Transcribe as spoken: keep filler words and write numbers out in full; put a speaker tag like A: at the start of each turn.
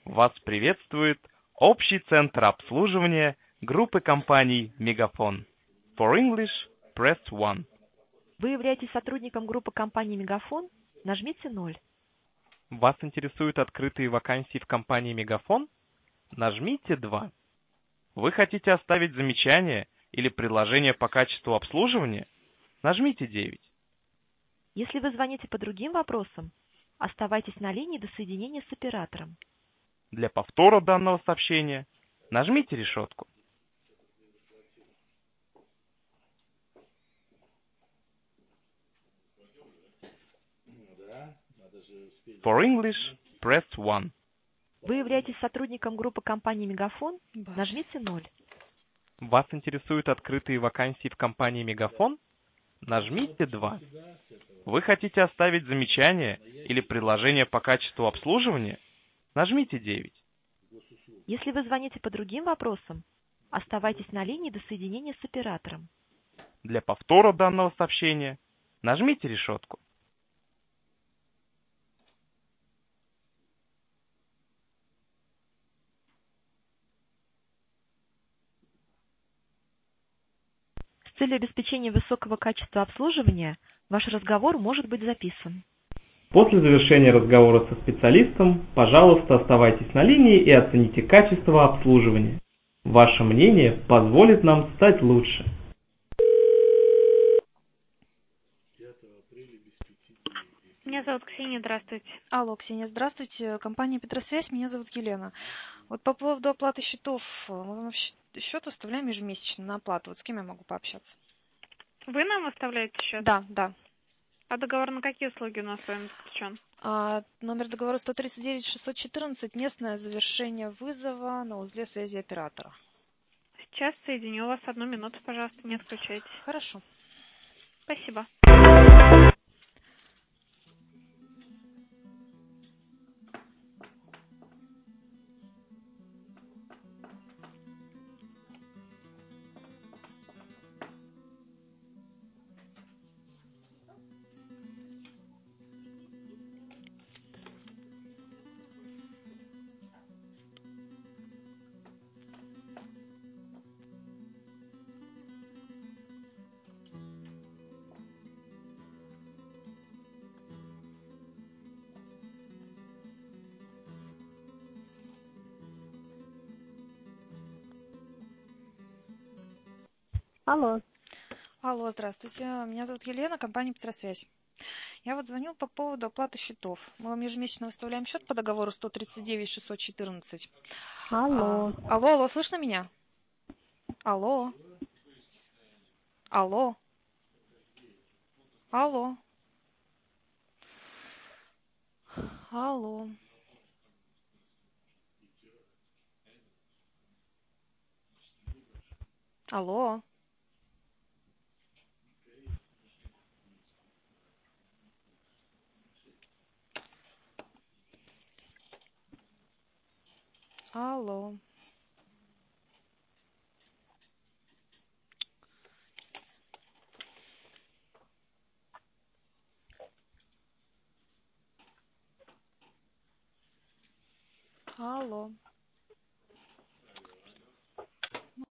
A: Вас приветствует общий центр обслуживания группы компаний «Мегафон». For English, press one.
B: Вы являетесь сотрудником группы компании «Мегафон»? Нажмите ноль.
A: Вас интересуют открытые вакансии в компании «Мегафон»? Нажмите два. Вы хотите оставить замечание или предложение по качеству обслуживания? Нажмите девять.
B: Если вы звоните по другим вопросам, оставайтесь на линии до соединения с оператором.
A: Для повтора данного сообщения нажмите решетку. For English, press one.
B: Вы являетесь сотрудником группы компании «Мегафон»? Нажмите ноль.
A: Вас интересуют открытые вакансии в компании «Мегафон»? Нажмите два. Вы хотите оставить замечание или предложение по качеству обслуживания? Нажмите девять.
B: Если вы звоните по другим вопросам, оставайтесь на линии до соединения с оператором.
A: Для повтора данного сообщения нажмите решетку.
B: С целью обеспечения высокого качества обслуживания ваш разговор может быть записан.
A: После завершения разговора со специалистом, пожалуйста, оставайтесь на линии и оцените качество обслуживания. Ваше мнение позволит нам стать лучше.
C: Меня зовут Ксения, здравствуйте.
D: Алло, Ксения, здравствуйте. Компания Петросвязь, меня зовут Елена. Вот по поводу оплаты счетов, мы вам щ- счет выставляем ежемесячно на оплату. Вот с кем я могу пообщаться?
C: Вы нам выставляете счет?
D: Да, да.
C: А договор на какие услуги у нас с вами заключен?
D: А, номер договора сто тридцать девять шестьсот четырнадцать, местное завершение вызова на узле связи оператора.
C: Сейчас соединю вас. Одну минуту, пожалуйста, не отключайтесь.
D: Хорошо.
C: Спасибо.
E: Алло.
D: Алло, здравствуйте. Меня зовут Елена, компания Петросвязь. Я вот звоню по поводу оплаты счетов. Мы вам ежемесячно выставляем счет по договору сто тридцать девять шестьсот четырнадцать. А,
E: Алло.
D: алло, алло, слышно меня? Алло. Алло. Алло. Алло. Алло. Алло. Алло.